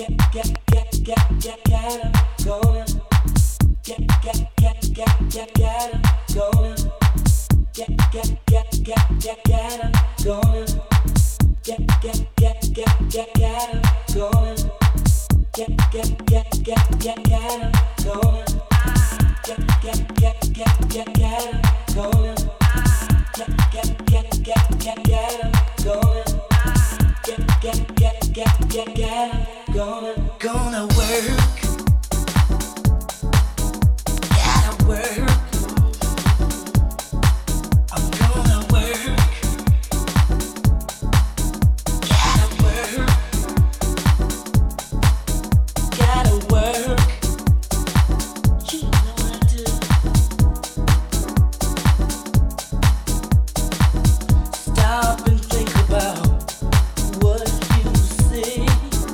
Gonna work, gotta work. I'm gonna work, gotta work, gotta work. You know what I do. Stop and think about what you see.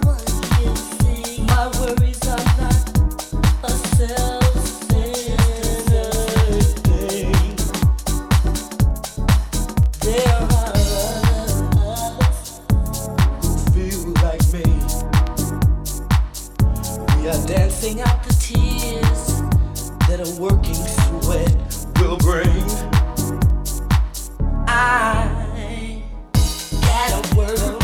My worries are not a self-centered thing. There are others who feel like me. We are dancing out the tears that a working sweat will bring. I gotta work.